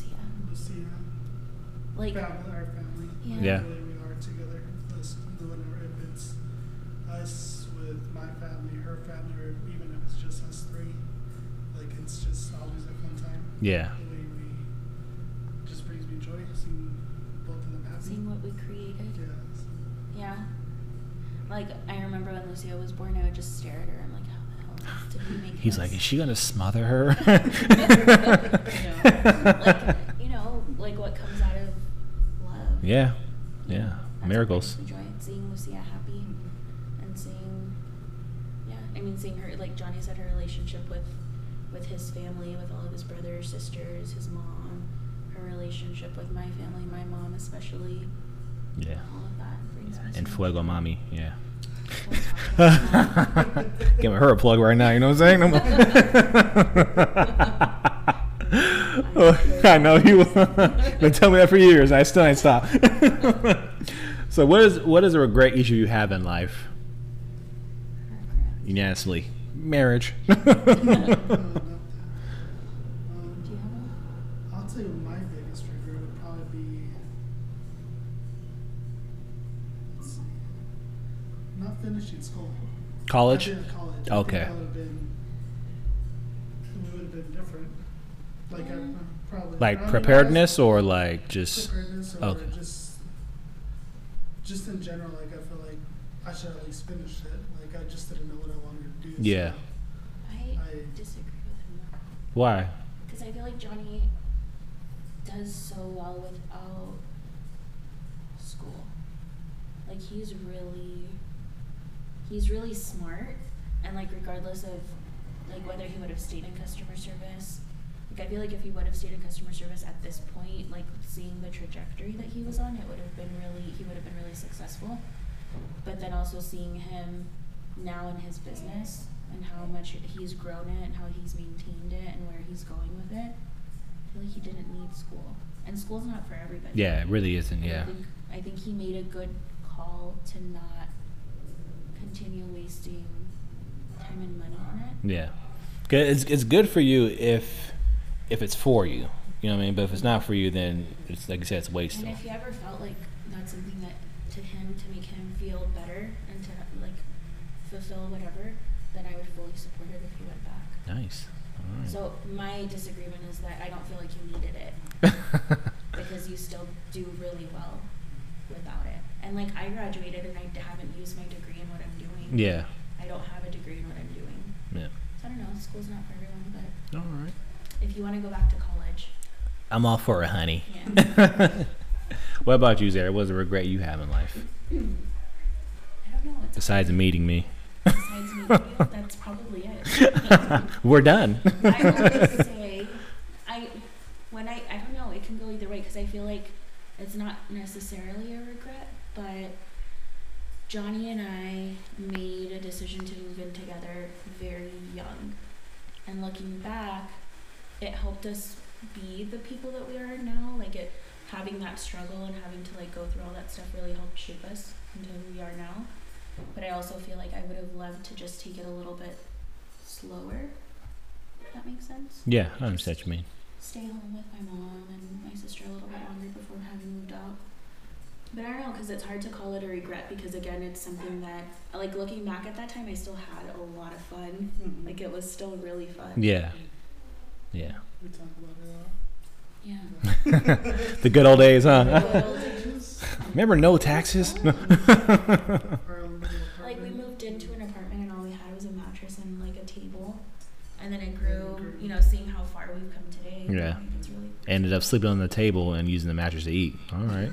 Our Like, family. Yeah. The way we are together. Whenever, if it's us with my family, her family, or even if it's just us three, like, it's just always a fun time. Yeah. The way we just brings me joy seeing both of them happy. seeing what we created. Yes. Yeah. Like, I remember when Lucia was born, I would just stare at her. I'm like, how the hell did we make He's this? like, is she going to smother her? Like what comes out of love. Yeah. Yeah. That's Miracles. What brings me joy. Seeing Lucia happy, and seeing her, like Johnny said, her relationship with his family, with all of his brothers, sisters, his mom, her relationship with my family, my mom especially. Yeah. All of that brings me And so Fuego much joy. Mommy. Yeah. Don't talk about that. Giving her a plug right now, you know what I'm saying? I know you been telling me that for years. I still ain't stopped. So what is a regret each of you have in life? Unanimously. Marriage. Do you have one? I'll tell you my biggest regret would probably be, let's see, not finishing school. College? I've been in college. Okay. I think we would have been different. Like, Yeah. probably. Like preparedness or like just preparedness, or okay. just in general, like I feel like I should at least finish it. Like I just didn't know what I wanted to do. Yeah. So I disagree with him though. Why? Because I feel like Johnny does so well without school. Like he's really smart, and like regardless of like whether he would have stayed in customer service, like I feel like if he would have stayed in customer service at this point, like seeing the trajectory that he was on, he would have been really successful. But then also seeing him now in his business and how much he's grown it and how he's maintained it and where he's going with it, I feel like he didn't need school. And school's not for everybody. Yeah, it really isn't. Yeah. I think he made a good call to not continue wasting time and money on it. Yeah. 'Cause it's good for you if it's for you. You know what I mean? But if it's not for you, then it's like you said, it's waste. And if you ever felt like that's something that to him to make him feel better and to like fulfill whatever, then I would fully support it if he went back. Nice. All right. So my disagreement is that I don't feel like you needed it because you still do really well without it. And like I graduated and I haven't used my degree in what I'm doing. Yeah. I don't have a degree in what I'm doing. Yeah. So I don't know, school's not for everyone, but All right. if you want to go back to college, I'm all for it, honey. yeah. What about you, Zara? What's a regret you have in life? I don't know. It's Besides meeting me. besides meeting you, that's probably it. We're done. I always say, I don't know, it can go either way because I feel like it's not necessarily a regret, but Johnny and I made a decision to move in together very young. And looking back, it helped us be the people that we are now. Like having that struggle and having to like go through all that stuff really helped shape us into who we are now. But I also feel like I would have loved to just take it a little bit slower, if that makes sense. Yeah, I understand what you mean. Stay home with my mom and my sister a little bit longer before having moved out. But I don't know, because it's hard to call it a regret because, again, it's something that, like, looking back at that time, I still had a lot of fun. Mhm. Like, it was still really fun. Yeah. Yeah. We talk about it a lot. Yeah. The good old days, huh? Good old days. Remember no taxes? Our own little Like, we apartment. moved into an apartment and all we had was a mattress and, like, a table. And then it grew, you know, seeing how far we've come today. Yeah. I think it's really Ended up sleeping on the table and using the mattress to eat. All right.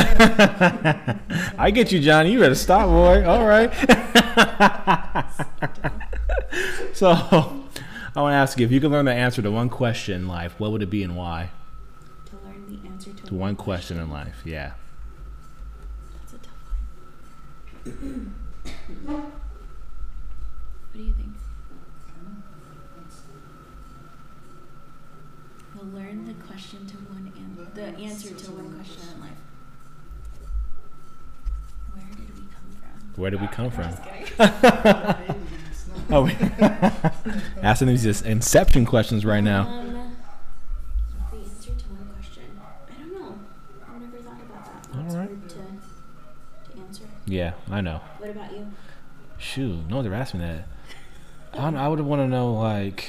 I get you, Johnny. You better stop, boy. All right. So, I want to ask you, if you could learn the answer to one question in life, what would it be and why? to learn the answer to To one question in life, yeah. That's a tough one. What do you think? We'll learn the question to the answer to one question in life. Where did we come from? Where did we come from? Just kidding. Oh, asking these just inception questions right now. The answer to one question. I don't know. I've never thought about that. That's Alright. hard to answer. Yeah, I know. What about you? Shoot, no, they're asking that. I would want to know, like,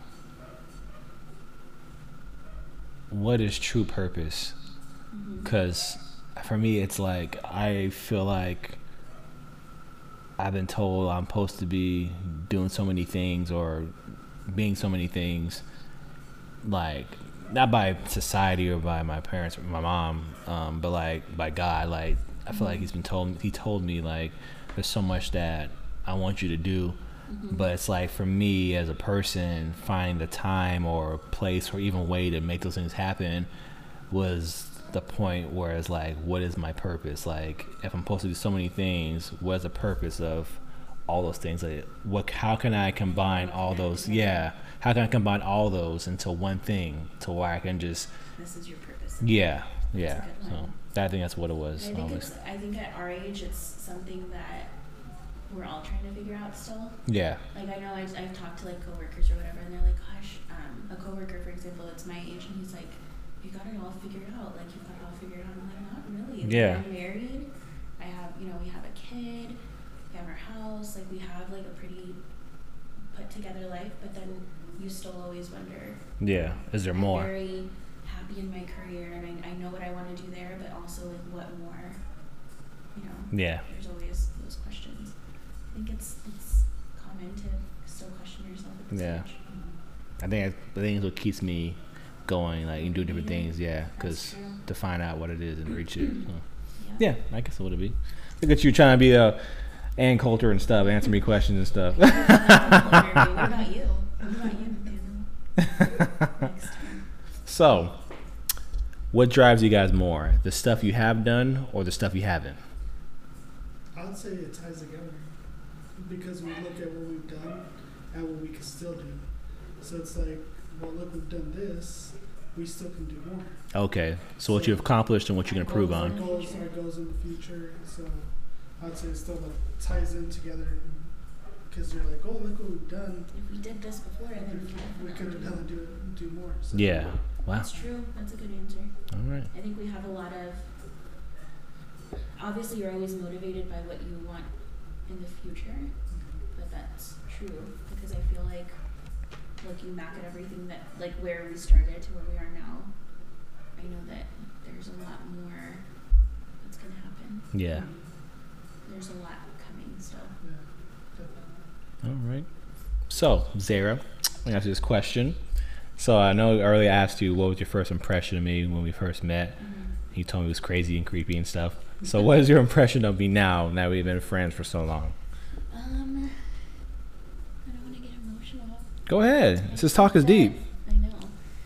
what is true purpose? Because for me, it's like, I feel like I've been told I'm supposed to be doing so many things or being so many things, like, not by society or by my parents or my mom, but like by God. Like, I feel like he told me, like, there's so much that I want you to do. But it's like, for me as a person, finding the time or place or even way to make those things happen was the point where it's like, what is my purpose? Like, if I'm supposed to do so many things, what is the purpose of all those things? Like, how can I combine all those? Yeah, how can I combine all those into one thing to where I can just, This is your purpose. yeah. a good So one. I think that's what it was. I think at our age, it's something that we're all trying to figure out still. Yeah. Like, I know I've talked to like coworkers or whatever, and they're like, gosh, a coworker, for example, that's my age, and he's like, you got it all figured out. Like, you've got it all figured out. I'm like, not really. Like, Yeah. I'm married. I have, we have a kid. We have our house. Like, we have like a pretty put together life, but then you still always wonder. Yeah. Is there I'm more? very happy in my career, and I know what I want to do there, but also like what more you know, Yeah. there's always those questions. I think it's common to still question yourself at this Yeah. age. I think it's what keeps me going, like, and do different Yeah. things, yeah, That's because true. to find out what it is and reach it. So. Yeah. Yeah, I guess it would be. Look at you trying to be Ann Coulter and stuff, answer me questions and stuff. What about you? What about you, Nathaniel? Next time. So, what drives you guys more? The stuff you have done or the stuff you haven't? I would say it ties together because we look at what we've done and what we can still do. So it's like, well, look, we've done this. We still can do more. Okay, so what you've accomplished and what you can improve Our on. goals in the future. So I'd say it still like ties in together because you're like, oh, look what we've done. If we did this before, then We could have done do more. So Yeah. Wow. That's true. That's a good answer. All right. I think we have a lot of. Obviously, you're always motivated by what you want in the future, but that's true because I feel like looking back at everything that, like, where we started to where we are now, I know that there's a lot more that's gonna happen. Yeah. There's a lot coming still. yeah, definitely. All right. So, Zara, I ask you this question. So, I know earlier I asked you what was your first impression of me when we first met. You told me it was crazy and creepy and stuff. So, what is your impression of me now that we've been friends for so long? I don't want to get emotional. Go ahead. This talk is deep. I know.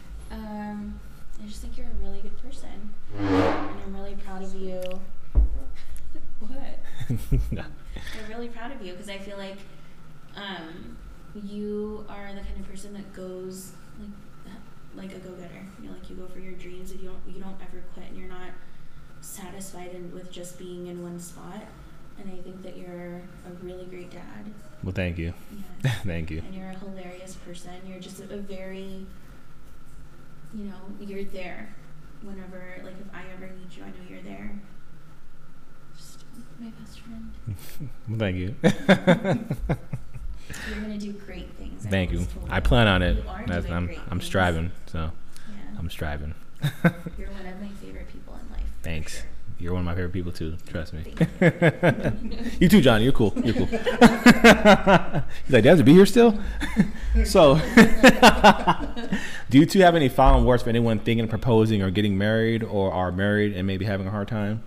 I just think you're a really good person, and I'm really proud of you. What? I'm really proud of you because I feel like you are the kind of person that goes like a go-getter. You know, like you go for your dreams and you don't ever quit, and you're not satisfied with just being in one spot. And I think that you're a really great dad. Well, thank you. Yeah. Thank you. And you're a hilarious person. You're just a very, you know, you're there whenever, like, if I ever need you, I know you're there. Just my best friend. Well, thank you. You're gonna do great things. I've Thank you. always told I plan on it. You are doing great I'm things. striving. So, Yeah. I'm striving. You're one of my favorite people in life. for Thanks. sure. You're one of my favorite people too. Trust me. Thank you. You too, Johnny. You're cool. You're cool. He's like, "Dad, to be here still?" So, do you two have any final words for anyone thinking of proposing or getting married, or are married and maybe having a hard time?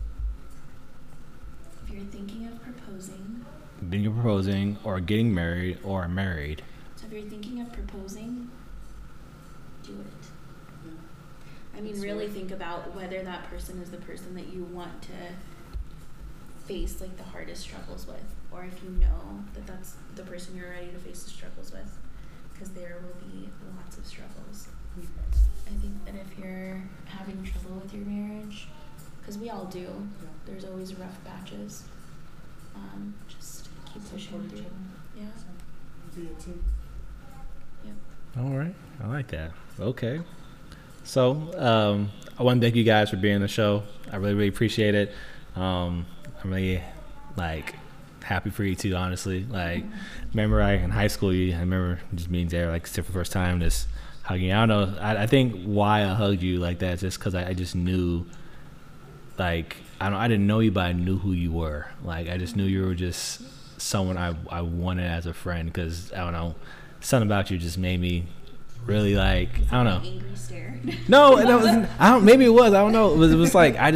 If you're thinking of proposing, or getting married, or married. so if you're thinking of proposing, do it. I mean, really think about whether that person is the person that you want to face, like, the hardest struggles with, or if you know that that's the person you're ready to face the struggles with, because there will be lots of struggles. I think that if you're having trouble with your marriage, because we all do, there's always rough patches, just keep pushing Support each through. other. Yeah. Be a team. Yep. All right, I like that. Okay, so I want to thank you guys for being on the show. I really, really appreciate it. I'm really happy for you too. Honestly, remember in high school, I remember just meeting Zara for the first time, just hugging. I don't know. I think why I hugged you like that is just because I just knew, I didn't know you, but I knew who you were. I just knew you were just someone I wanted as a friend, because I don't know, something about you just made me really I don't know. Angry stare. No, maybe it was. I don't know. It was like I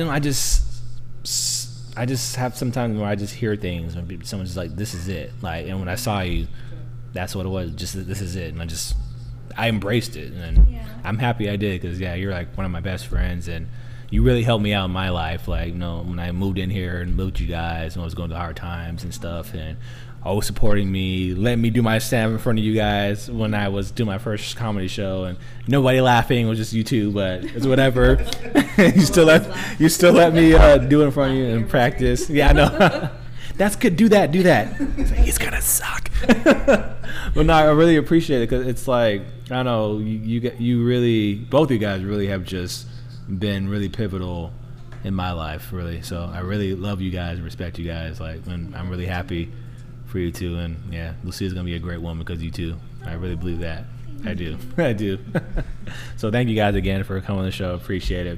just have sometimes where I just hear things when someone's just like, "This is it." And when I saw you, that's what it was. Just this is it, and I embraced it, and Yeah. I'm happy I did, because you're one of my best friends, and you really helped me out in my life. When I moved in here and moved you guys, and I was going through hard times and stuff, and always supporting me, letting me do my stand in front of you guys when I was doing my first comedy show, and nobody laughing, it was just you two, but it's whatever. you still let me do it in front of you and practice. Yeah, I know. That's good. Do that. It's gonna suck. But no, I really appreciate it, because it's I don't know, you really, both you guys really have just been really pivotal in my life, really. So I really love you guys, respect you guys, and I'm really happy for you two. And yeah, Lucia's gonna be a great woman because you two. I really believe that. I do. So thank you guys again for coming on the show. Appreciate it.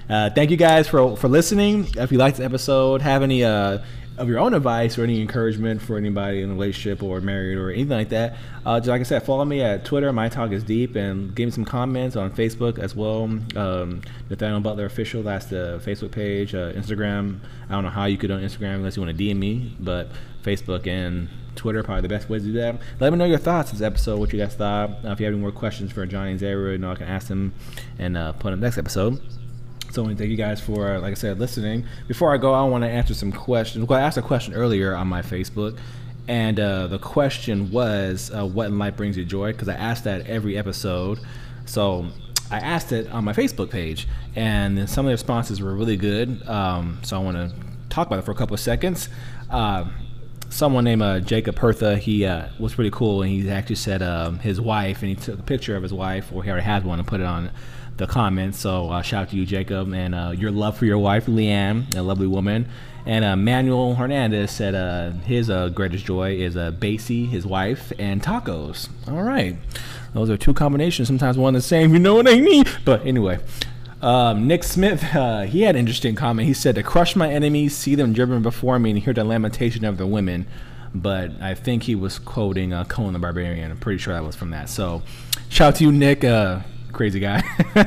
Thank you guys for listening. If you liked the episode, have any of your own advice or any encouragement for anybody in a relationship or married or anything like that, just like I said, follow me at Twitter, My Talk is Deep, and give me some comments on Facebook as well. Nathaniel Butler Official, that's the Facebook page. Instagram, I don't know how you could on Instagram unless you want to DM me, but Facebook and Twitter are probably the best way to do that. Let me know your thoughts on this episode, what you guys thought. If you have any more questions for Johnny and Xavier, I can ask them and put in the next episode. So I want to thank you guys for, like I said, listening. Before I go, I want to answer some questions. Well, I asked a question earlier on my Facebook, and the question was, what in life brings you joy? Because I asked that every episode. So I asked it on my Facebook page, and some of the responses were really good. So I want to talk about it for a couple of seconds. Someone named Jacob Hertha, he was pretty cool, and he actually said his wife, and he took a picture of his wife, or he already has one, and put it on the comments. So shout out to you, Jacob, and your love for your wife, Leanne, a lovely woman. And Manuel Hernandez said his greatest joy is Basie, his wife, and tacos. All right, those are two combinations, sometimes one and the same, you know what I mean? But anyway, Nick Smith, he had an interesting comment. He said, to crush my enemies, see them driven before me, and hear the lamentation of the women. But I think he was quoting Conan the Barbarian. I'm pretty sure that was from that. So shout out to you, Nick. Crazy guy.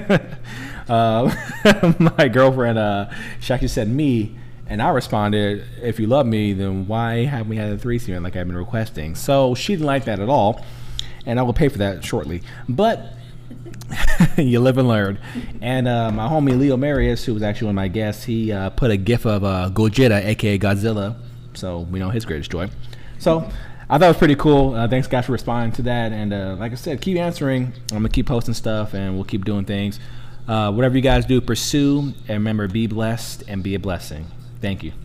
My girlfriend, she actually said me, and I responded, if you love me, then why haven't we had a threesome like I've been requesting? So she didn't like that at all, and I will pay for that shortly. But you live and learn. And my homie Leo Marius, who was actually one of my guests, he put a gif of Gojira, aka Godzilla, so we know his greatest joy. So I thought it was pretty cool. Thanks guys for responding to that, and like I said, keep answering. I'm gonna keep posting stuff, and we'll keep doing things. Whatever you guys do, pursue, and remember, be blessed and be a blessing. Thank you.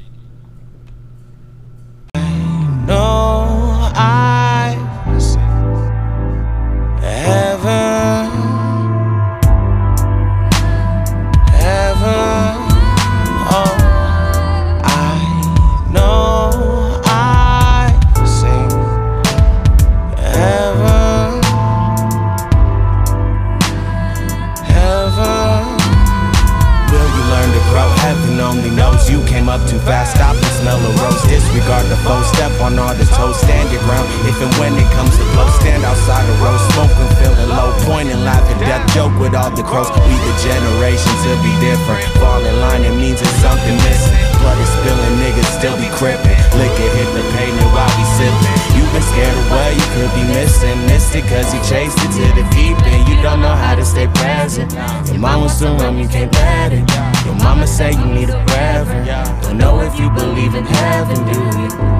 No, I heaven, heaven. Oh, I know I sing heaven, heaven. Will you learn to grow? Heaven only knows you came up too fast. Stop and smell a rose. Disregard the foe. Step on all the toes. Stand your ground. If and when it comes to blow, stand outside the road. Smoking, feeling low. Pointing, laughing, death joke with all the crows. We the generation to be different. Fall in line, it means it's something missing. Blood is spilling, niggas still be crippin'. Liquor hit the pavement while we sippin'. You been scared away, you could be missing. Missed it cause you chased it to the deep end. You don't know how to stay present. Your mama still rum, you can't let it. Your mama say you need a reverend. Don't know if you believe in heaven, do you?